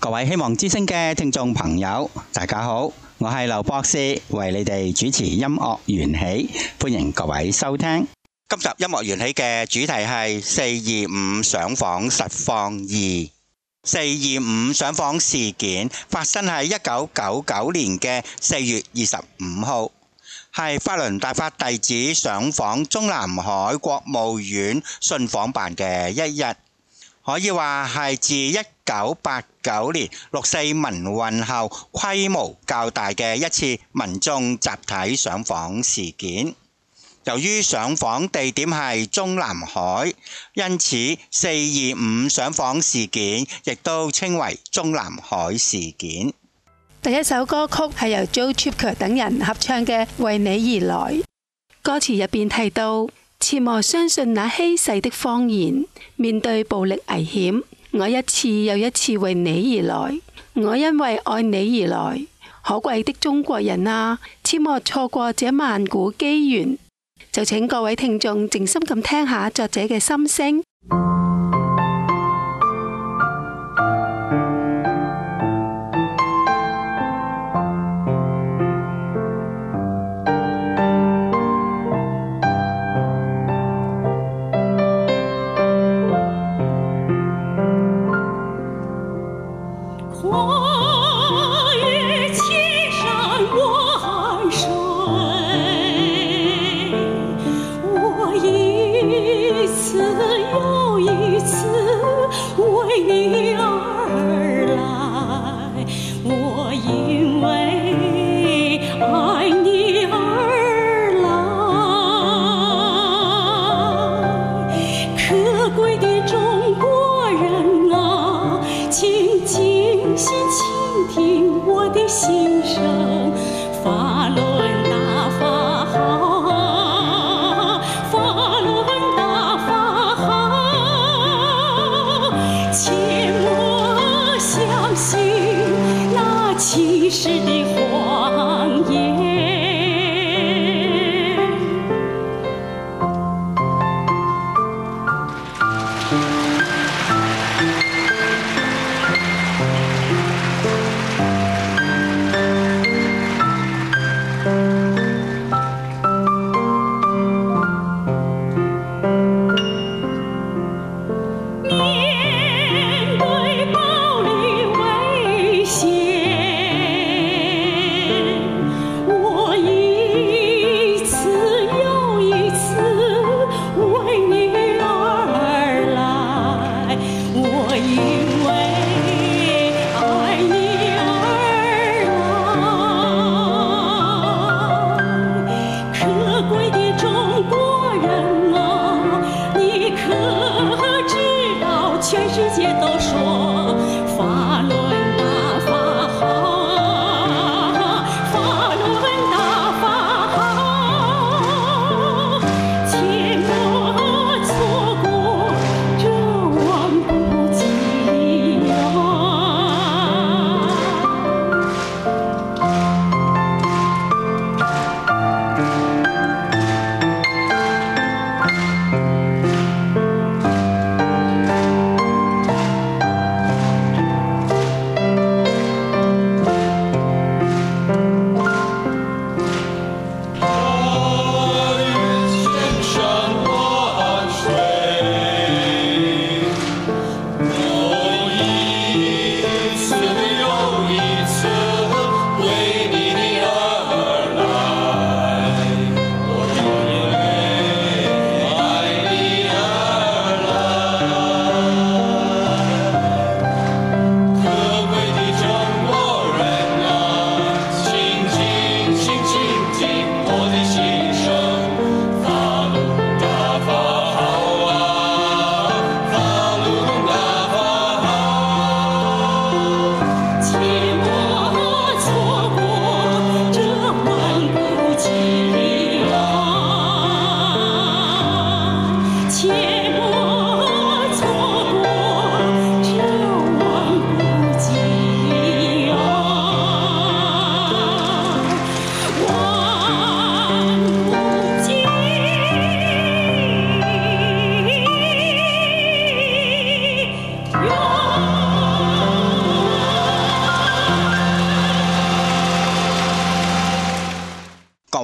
各位希望之聲嘅聽眾朋友，大家好，我係劉博士，為你哋主持音樂緣起，歡迎各位收聽。今集音樂緣起嘅主題係425上訪實況2。425上訪事件發生喺1999年嘅4月25號，係法輪大法弟子上訪中南海國務院信訪辦嘅一日，可以話係自1989年六四民運後規模較大嘅一次民眾集體上訪事件。由於上訪地點係中南海，因此425上訪事件亦都稱為中南海事件。 第一首歌曲係由 Joe Chipka 等人合唱嘅《為你而來》，歌詞入邊提到：切莫相信那稀世的謊言，面對暴力危險，我一次又一次為你而來，我因為愛你而來。可貴的中國人啊，切莫錯過這萬古機緣。就請各位聽眾靜心咁聽下作者嘅心聲。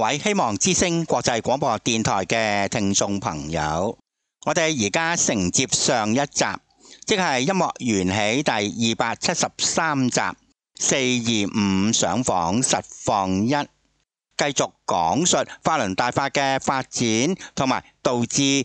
位希望之聲國際廣播電台嘅聽眾朋友，我哋而家承接上一集，即係音樂緣起第273集425上訪實況1，繼續講述法輪大法嘅發展同埋導致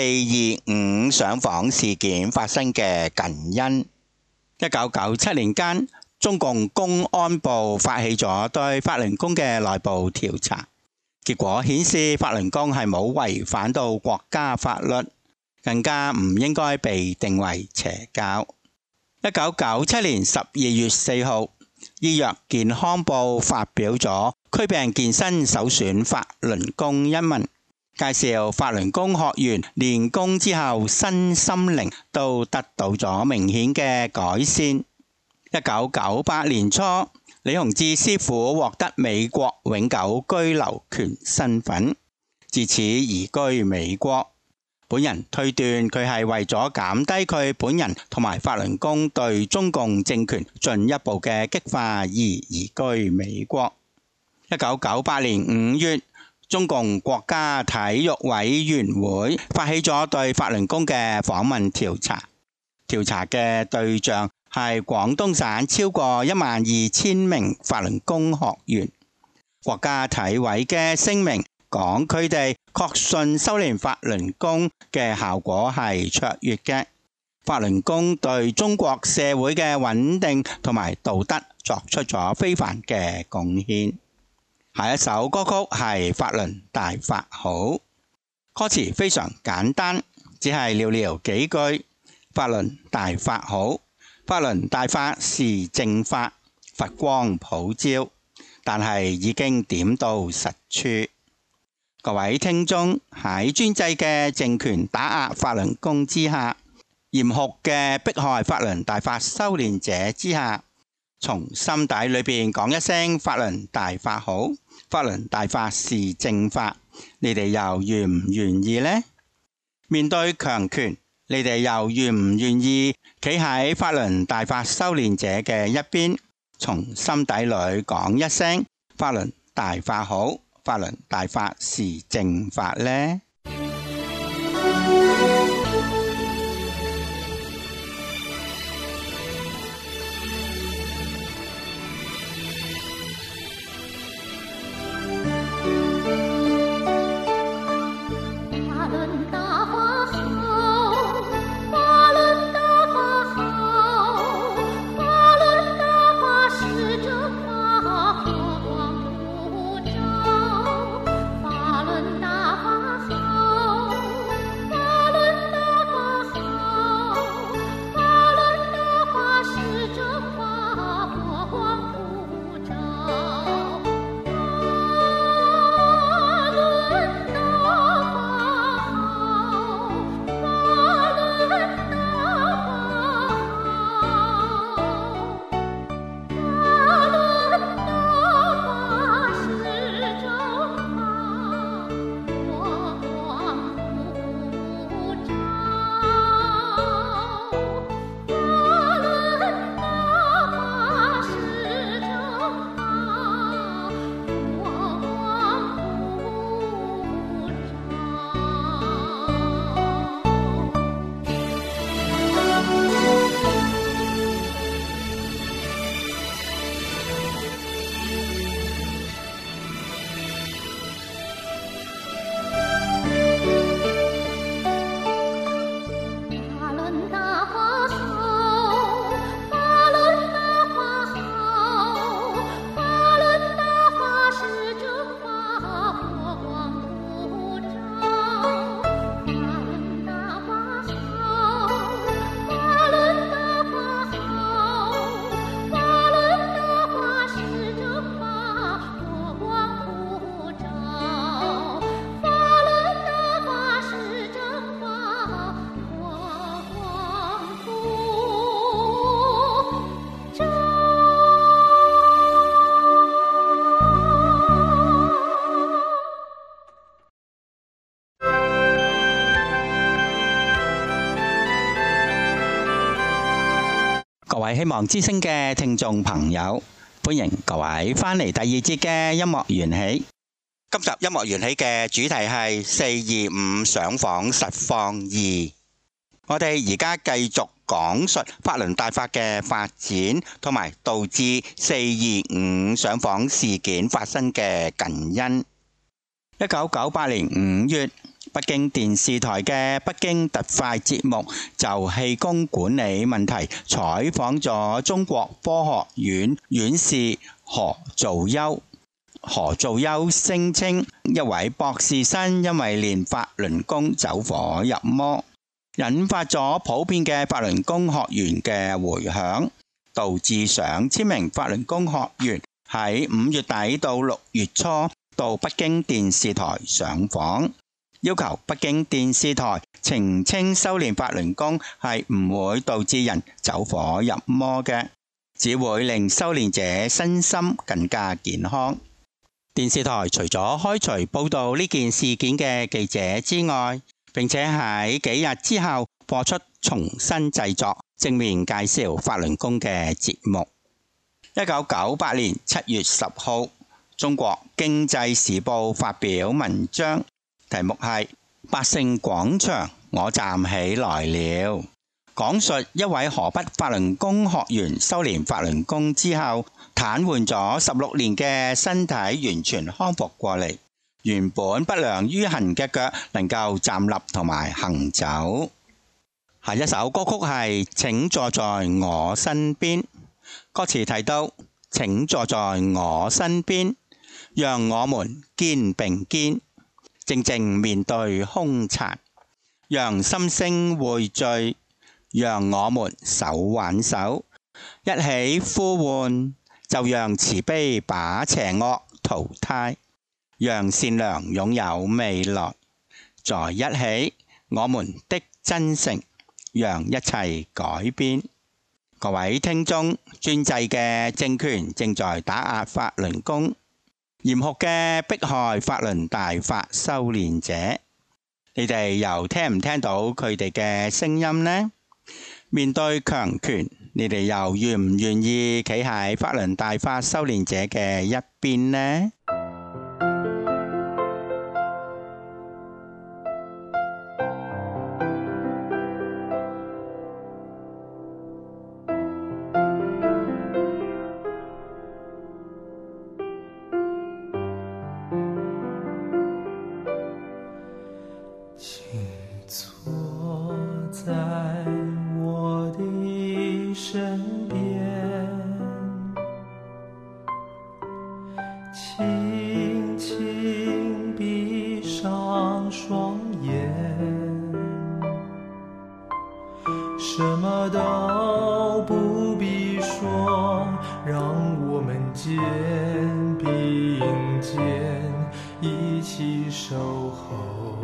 425上訪事件發生嘅近因。1997年間，中共公安部發起咗對法輪功嘅內部調查，結果顯示法輪功係冇違反到國家法律，更加唔應該被定為邪教。1997年12月4號，醫藥健康部發表咗驅病健身首選法輪功一文，介紹法輪功學員練功之後身心靈都得到咗明顯嘅改善。1998年初，李洪志師傅獲得美國永久居留權身份，自此移居美國。本人推斷佢係為咗減低佢本人同埋法輪功對中共政權進一步嘅激化而移居美國。1998年5月，中共國家體育委員會發起咗對法輪功嘅訪問調查，調查嘅對象係廣東省超過12000名法輪功學員。國家體委嘅聲明講，佢哋確信修煉法輪功嘅效果係卓越嘅，法輪功對中國社會嘅穩定同埋道德作出咗非凡嘅貢獻。下一首歌曲係法輪大法好，歌詞非常簡單，只係寥寥幾句。法輪大法好，法輪大法是正法，佛光普照，但係已經點到實處。各位聽眾，喺專制嘅政權打壓法輪功之下，嚴酷嘅迫害法輪大法修煉者之下，從心底裏邊講一聲法輪大法好，法輪大法是正法，你哋又願唔願意呢？面對強權，你哋又願唔願意企喺法輪大法修煉者嘅一邊，從心底裏講一聲法輪大法好，法輪大法是正法呢？各位希望之聲嘅聽眾朋友，歡迎各位返嚟第二節嘅音樂緣起。 今集音樂緣起嘅主題係425上訪實況2。我哋而家繼續講述法輪大法嘅發展，同埋導致425上訪事件發生嘅近因。1998年5月，北京電視台嘅北京特快節目就氣功管理問題採訪咗中國科學院院士何造丘。何造丘聲稱一位博士生因為練法輪功走火入魔，引發咗普遍嘅法輪功學員嘅迴響，導致上千名法輪功學員喺5月底到6月初到北京電視台上訪，要求北京電視台澄清修練法輪功係唔會導致人走火入魔嘅，只會令修練者身心更加健康。電視台除咗開除報道呢件事件嘅記者之外，並且喺幾日之後播出重新製作正面介紹法輪功嘅節目。1998年7月10號，中國經濟時報發表文章，題目係百勝廣場我站起來了，講述一位河北法輪功學員修練法輪功之後，癱瘓咗16年嘅身體完全康復過嚟，原本不良於行嘅腳能夠站立同埋行走。下一首歌曲係請坐在我身邊，歌詞提到請坐在我身邊，讓我們肩並肩，靜靜面對凶殘，讓心聲匯聚，讓我們手挽手，一起呼喚，就讓慈悲把邪惡淘汰，讓善良擁有未來，在一起我們的真誠，讓一切改變。各位聽眾，專制嘅政權正在打壓法輪功，嚴酷嘅迫害法輪大法修練者，你哋又聽唔聽到佢哋嘅聲音呢？面對強權，你哋又願唔願意企喺法輪大法修練者嘅一邊呢？ 請坐在我的身邊，輕輕閉上雙眼，什麼都不必說，讓我們肩並肩，一起守候，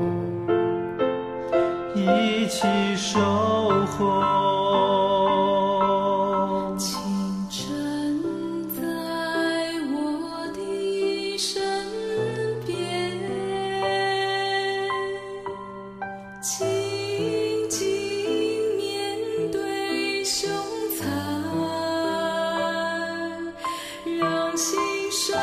一起守候。 請站在我的身邊，靜靜面對凶殘，讓心聲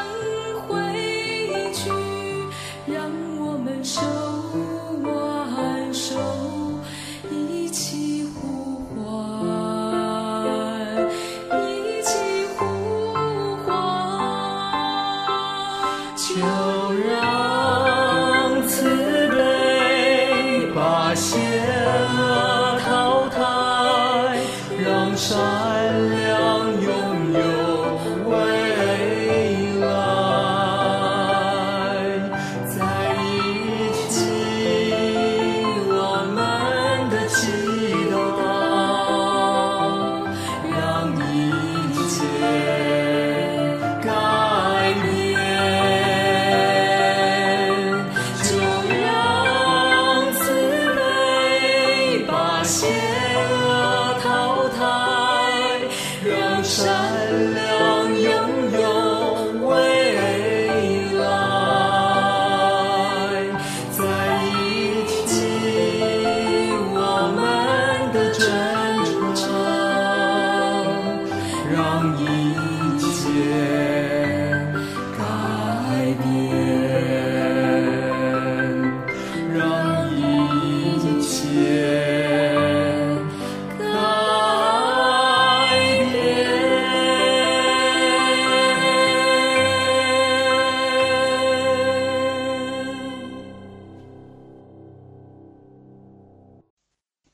匯聚，讓我們手挽手，一起呼喚，一起呼喚，就讓慈悲把邪惡淘汰，讓善良擁有未來，在一起我們的祈禱，讓一切改變，就讓慈悲把邪惡淘汰，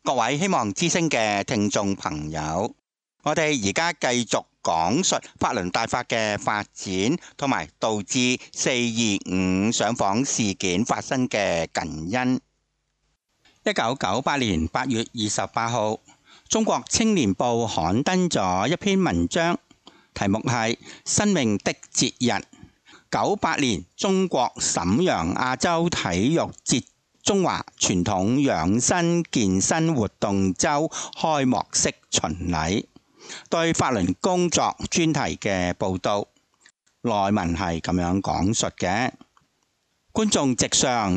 各位希望之聲嘅聽眾朋友，我哋而家繼續講述法輪大法嘅發展，同埋導致425上訪事件發生嘅近因。1998年8月28號，中國青年報刊登咗一篇文章，題目係《生命的節日》。98年，中國瀋陽亞洲體育節中華傳統養生健身活動週開幕式巡禮，對法輪功作專題嘅報導。內文係咁樣講述嘅：觀眾席上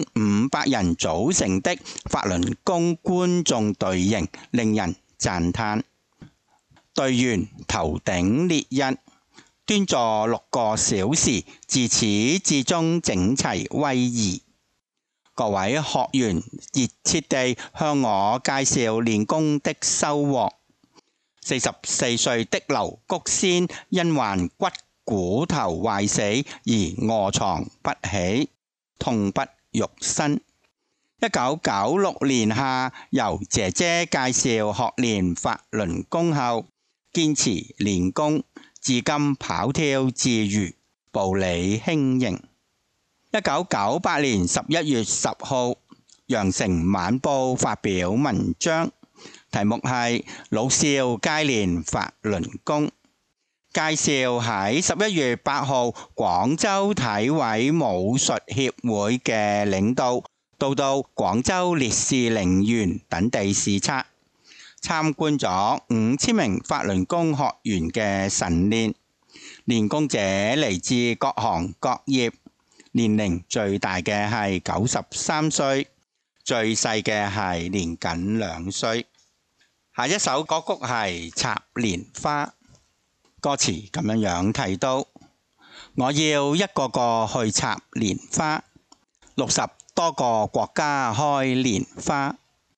1500人組成的法輪功觀眾隊形令人讚嘆。隊員頭頂列一，端坐6個小時，自始至終整齊威儀。各位學員熱切地向我介紹練功的收穫。44歲的劉谷先因患骨頭壞死而臥床不起，痛不欲生。1996年夏，由姐姐介紹學練法輪功後，堅持練功，至今跑跳自如，步履輕盈。1998年11月10號，《羊城晚報》發表文章，題目係《老少皆練法輪功》，介紹喺11月8號廣州體委武術協會嘅領導到廣州烈士陵園等地視察，參觀咗5000名法輪功學員嘅晨練。練功者嚟自各行各業，年齡最大嘅係93歲，最細嘅係年僅2歲。下一首歌曲係《插蓮花》，歌詞咁樣提到：我要一個個去插蓮花，60多個國家開蓮花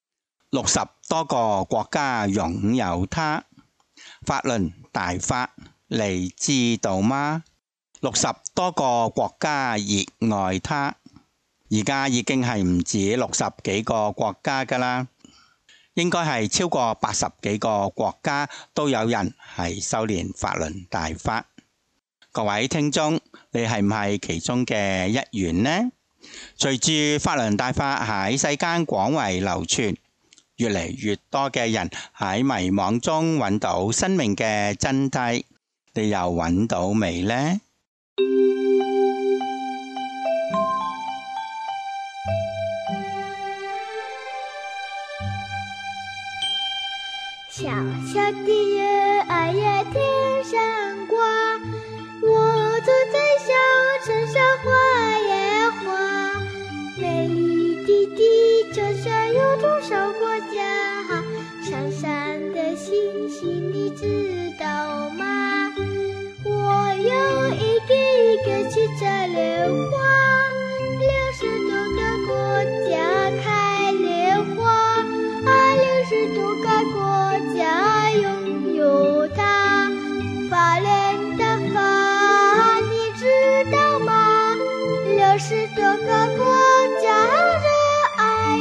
，60多個國家擁有它。法輪大法你知道嗎？60多個國家熱愛它，而家已經係唔止60幾個國家㗎啦，應該係超過80幾個國家都有人係修練法輪大法。各位聽眾，你係唔係其中嘅一員呢？隨住法輪大法喺世間廣為流傳，越嚟越多嘅人喺迷惘中揾到生命嘅真諦，你又揾到未呢？ 小小的人儿呀天上挂，我坐在小城上画呀画，美丽的地球上有多少国家，闪闪的星星你知道吗？我要一个一个去摘莲花，60多个国家开莲花，60多个国家拥有它。法轮大法你知道吗？60多个国家热爱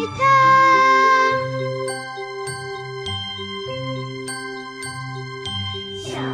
它。小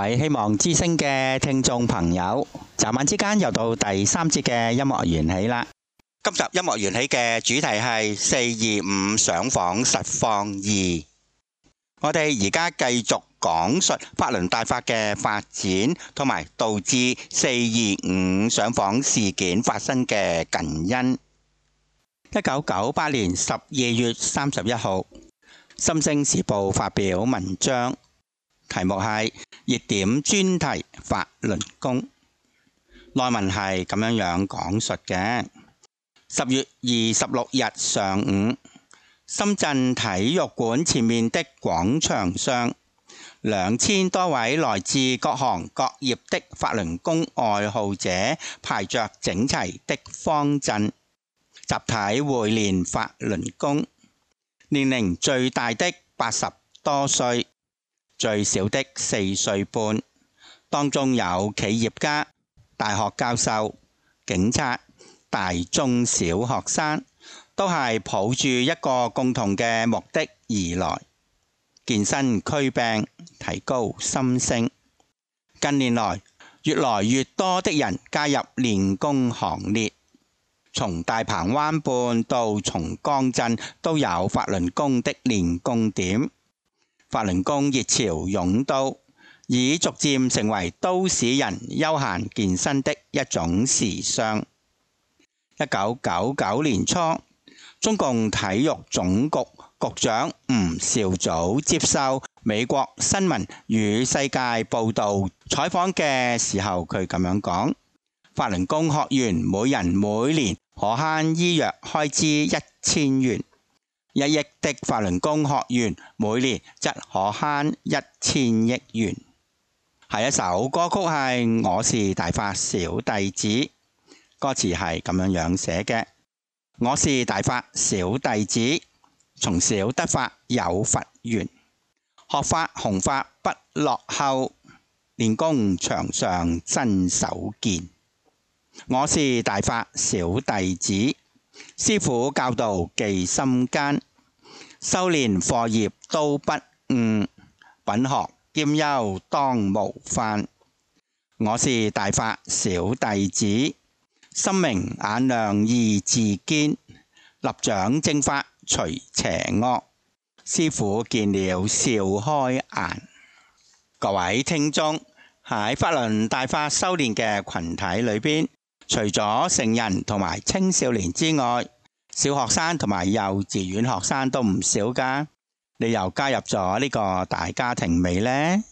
位希望之聲嘅聽眾朋友，昨晚之間又到第3節嘅音樂緣起啦。今集音樂緣起嘅主題係425上訪實況2。我哋而家繼續講述法輪大法嘅發展，同埋導致425上訪事件發生嘅近因。1998年12月31號，心聲時報發表文章，題目係熱點專題法輪功。內文係咁樣講述嘅。10月26日上午，深圳體育館前面的廣場上，2000多位來自各行各業的法輪功愛好者排着整齊的方陣，集體會練法輪功。年齡最大的80多歲，最小的4歲半，當中有企業家、大學教授、警察、大中小學生，都係抱住一個共同嘅目的而來，健身驅病，提高心聲。近年來，越來越多的人加入練功行列，從大鵬灣畔到松江鎮都有法輪功的練功點。法輪功熱潮湧到，已逐漸成為都市人休閒健身的一種時尚。1999年初，中共體育總局局長吳兆祖接受美國新聞與世界報道採訪嘅時候，佢咁樣講：法輪功學員每人每年可慳醫藥開支1000元，1億的法輪功學員每年則可慳1000億元。下一首歌曲係《我是大法小弟子》。歌詞係咁樣寫嘅：我是大法小弟子，從小得法有佛緣，學法弘法不落後，練功場上真手健。我是大法小弟子，師父教導記心間，修練課業都不誤，品學兼優當模範。我是大法小弟子，心明眼亮意志堅，立掌正法除邪惡，師父見了笑開顏。各位聽眾，喺法輪大法修練嘅群體裏邊，除咗成人同埋青少年之外，小學生同埋幼稚園學生都唔少㗎。你又加入咗呢個大家庭未呢？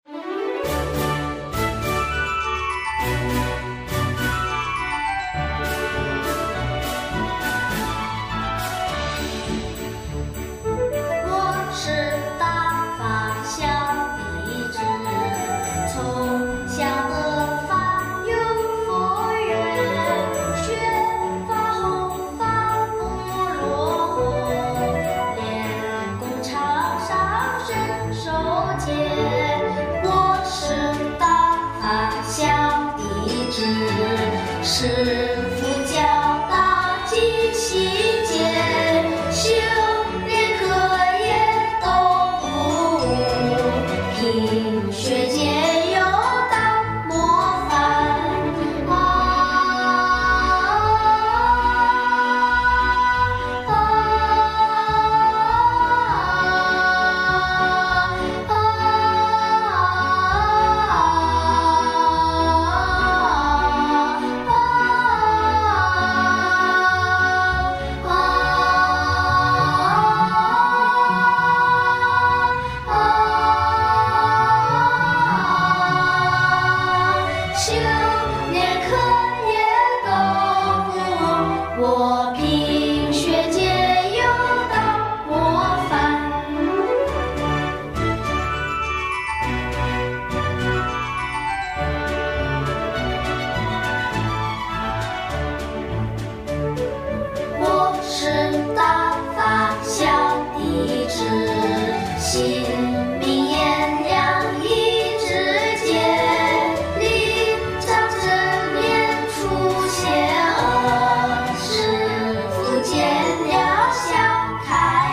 师父教导尽细节，修炼课业都不误，品学兼优当模范。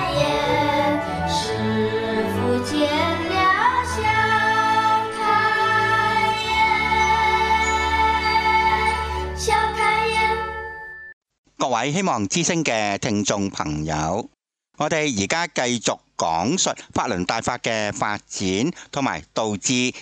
见了想开。 位希望之聲嘅聽眾朋友，我哋而家繼續講述法輪大法嘅發展同埋導致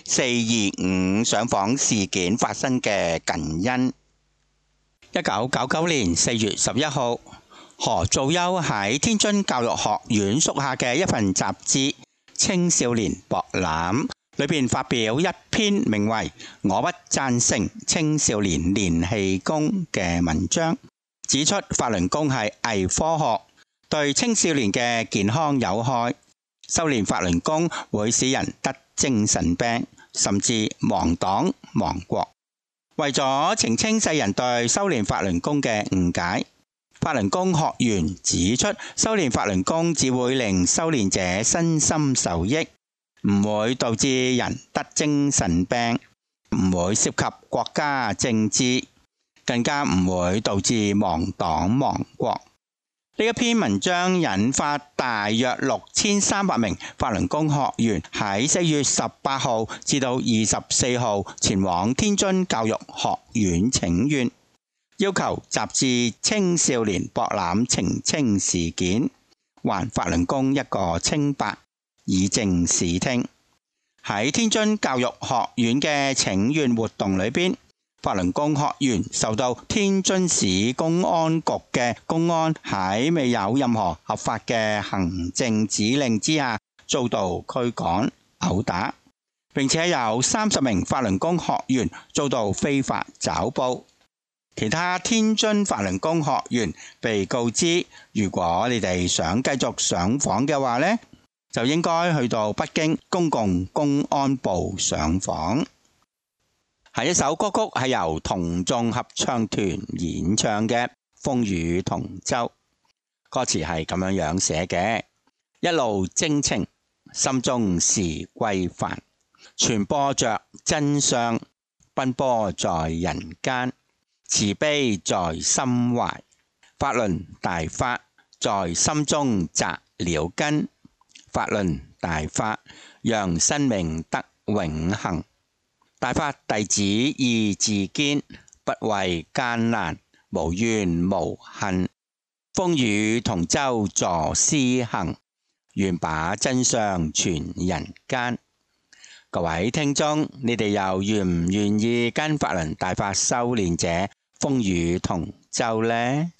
425上訪事件發生嘅近因。1999年4月11號，何祖優喺天津教育學院屬下嘅一份雜誌《青少年博覽》裏邊發表一篇名為《我不贊成青少年練氣功》嘅文章，指出法輪功係偽科學，對青少年嘅健康有害，修練法輪功會使人得精神病，甚至亡黨亡國。為咗澄清世人對修練法輪功嘅誤解，法輪功學員指出，修練法輪功只會令修練者身心受益，唔會導致人得精神病，唔會涉及國家政治，更加唔會導致亡黨亡國。呢一篇文章引發大約6300名法輪功學員喺4月18號至到24號前往天津教育學院請願，要求雜誌《青少年博覽》澄清事件，還法輪功一個清白，以正視聽。喺天津教育學院嘅請願活動裏邊，法輪功學員受到天津市公安局嘅公安喺未有任何合法嘅行政指令之下遭到驅趕、毆打，並且有30名法輪功學員遭到非法抓捕。其他天津法輪功學員被告知，如果你哋想繼續上訪嘅話呢，就應該去到北京公共公安部上訪。下一首歌曲係由童眾合唱團演唱嘅《風雨同舟》，歌詞係咁樣寫嘅：一路征程，心中是歸帆，傳播着真相，奔波在人間，慈悲在心懷，法輪大法在心中扎了根，法輪大法讓生命得永恆。大法弟子意志堅，不畏艱難，無怨無恨，風雨同舟助施行，願把真相傳人間。各位聽眾，你哋又願唔願意跟法輪大法修練者風雨同舟呢？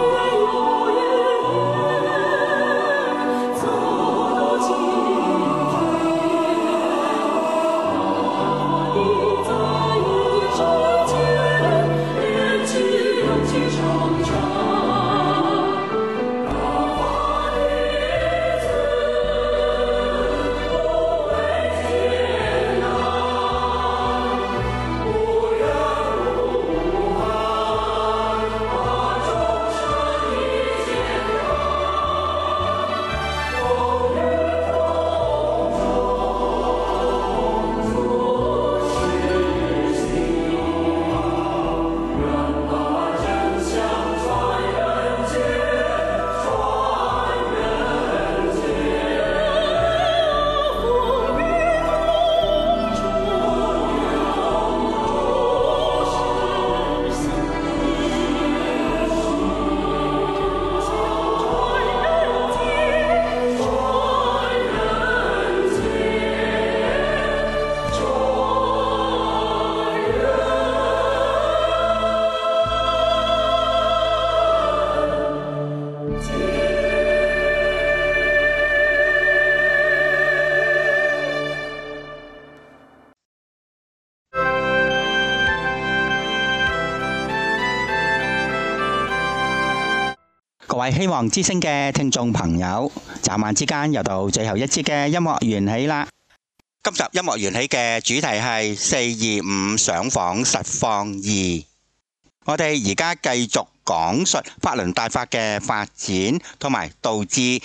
天位希望之聲嘅聽眾朋友，眨眼之間又到最後一節嘅音樂緣起啦。今集音樂緣起嘅主題係425上訪實況2。我哋而家繼續講述法輪大法嘅發展，同埋導致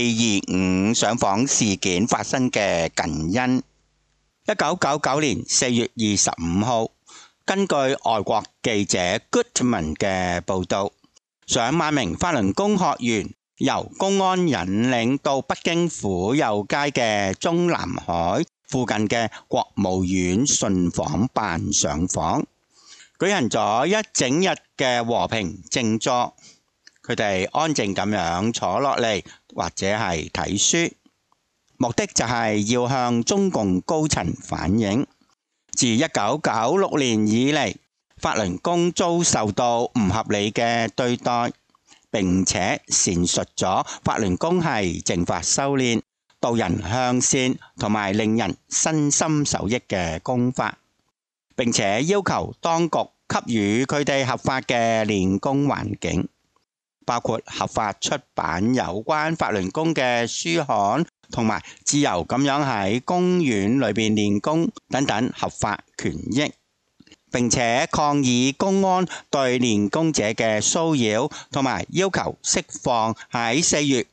425上訪事件發生嘅近因。1999年4月25號，根據外國記者 Goodman 嘅報導，上萬名法輪功學員由公安引領到北京府右街嘅中南海附近嘅國務院信訪辦上訪，舉行咗一整日嘅和平靜坐。佢哋安靜咁樣坐落嚟，或者係睇書，目的就係要向中共高層反映，自1996年以嚟，法輪功遭受到唔合理嘅對待，並且闡述咗法輪功係正法修煉、導人向善同埋令人身心受益嘅功法，並且要求當局給予佢哋合法嘅練功環境，包括合法出版有關法輪功嘅書刊，同埋自由咁樣喺公園裏邊練功等等合法權益，並且抗議公安對練功者嘅騷擾，同埋要求釋放喺4月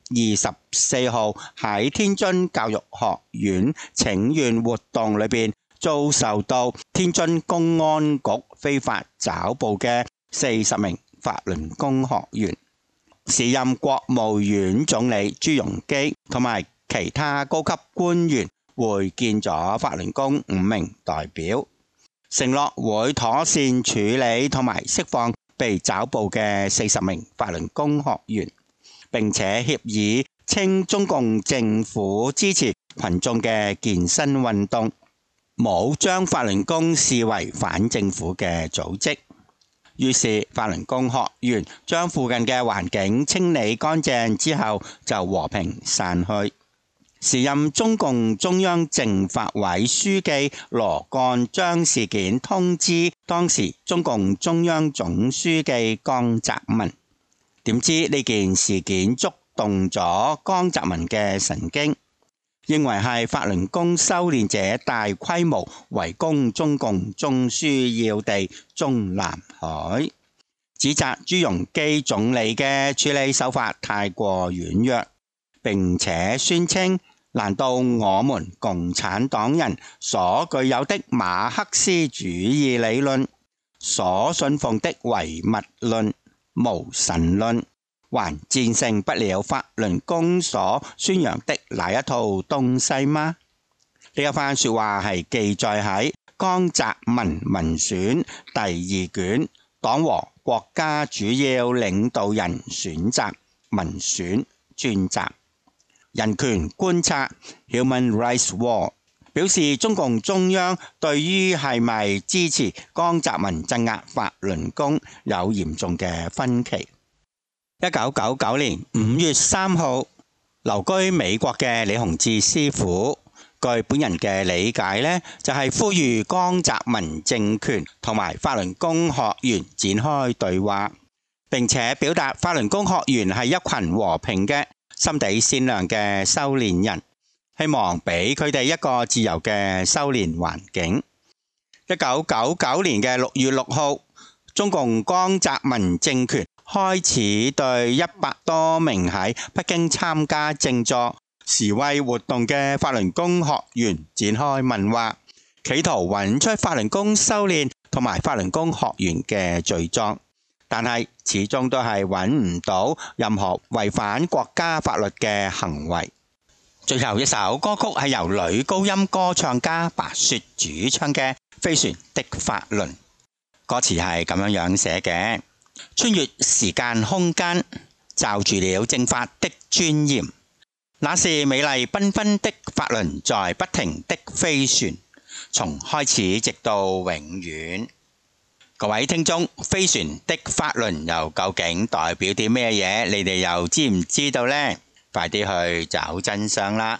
24號喺天津教育學院請願活動裏邊遭受到天津公安局非法抓捕嘅40名法輪功學員。時任國務院總理朱鎔基同埋其他高級官員會見咗法輪功5名代表，承諾會妥善處理同埋釋放被抓捕嘅40名法輪功學員，並且協議稱中共政府支持群眾嘅健身運動，冇將法輪功視為反政府嘅組織。於是法輪功學員將附近嘅環境清理乾淨之後，就和平散去。時任中共中央政法委書記羅幹將事件通知當時中共中央總書記江澤民，點知呢件事件觸動咗江澤民嘅神經，認為係法輪功修煉者大規模圍攻中共中樞要地中南海，指責朱鎔基總理嘅處理手法太過軟弱，並且宣稱，難道我們共產黨人所具有的馬克思主義理論、所信奉的唯物論、無神論，還戰勝不了法輪功所宣揚的那一套東西嗎？呢一番說話係記載喺江澤民文選第2卷黨和國家主要領導人選擇文選專集。人權觀察 Human Rights Watch 表示，中共中央對於係咪支持江澤民鎮壓法輪功有嚴重嘅分歧。1999年5月3號，留居美國嘅李洪志師傅，據本人嘅理解呢，就係呼籲江澤民政權同埋法輪功學員展開對話，並且表達法輪功學員係一群和平嘅心地善良嘅修煉人，希望俾佢哋一個自由嘅修煉環境。1999年嘅6月6號，中共江澤民政權開始對100多名喺北京參加靜坐示威活動嘅法輪功學員展開問話，企圖揾出法輪功修煉同埋法輪功學員嘅罪狀，但係始終都係揾唔到任何違反國家法律嘅行為。最後一首歌曲係由女高音歌唱家白雪主唱嘅《飛船的法輪》，歌詞係咁樣寫嘅：穿越時間空間，罩住了正法的尊嚴，那是美麗繽紛的法輪在不停的飛船，從開始直到永遠。各位聽眾，飛船的法輪又究竟代表啲咩嘢？你哋又知唔知道呢？快啲去找真相啦！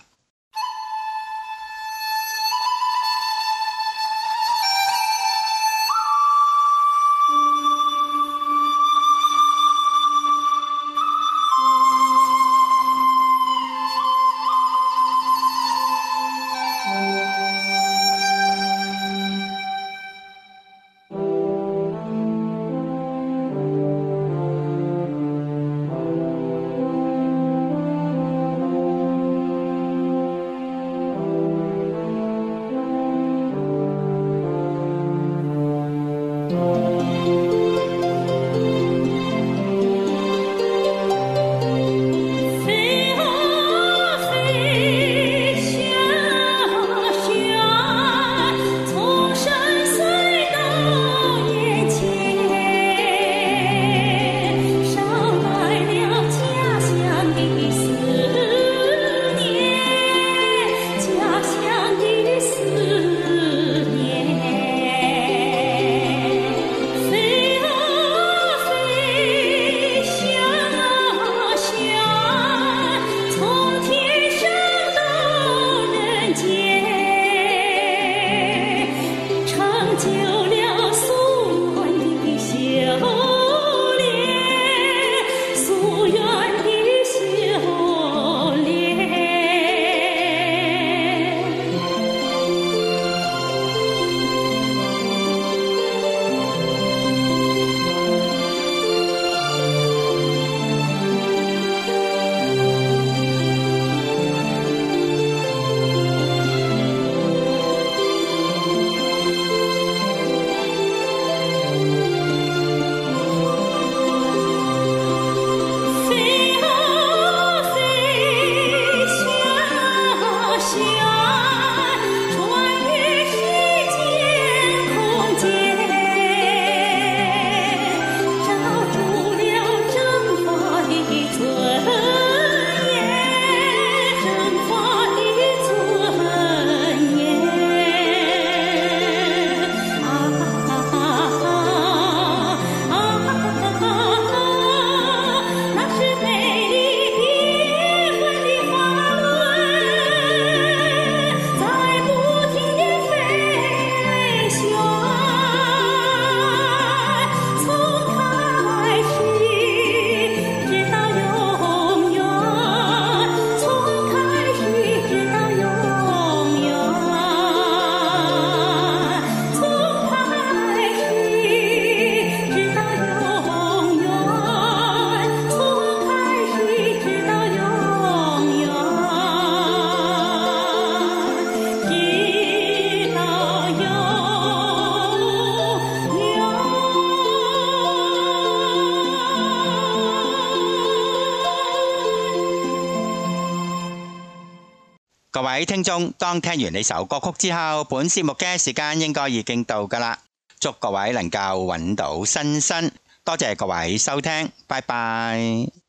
各位聽眾，當聽完呢首歌曲之後，本節目嘅時間應該已經到㗎喇。祝各位能夠揾到新生，多謝各位收聽，拜拜。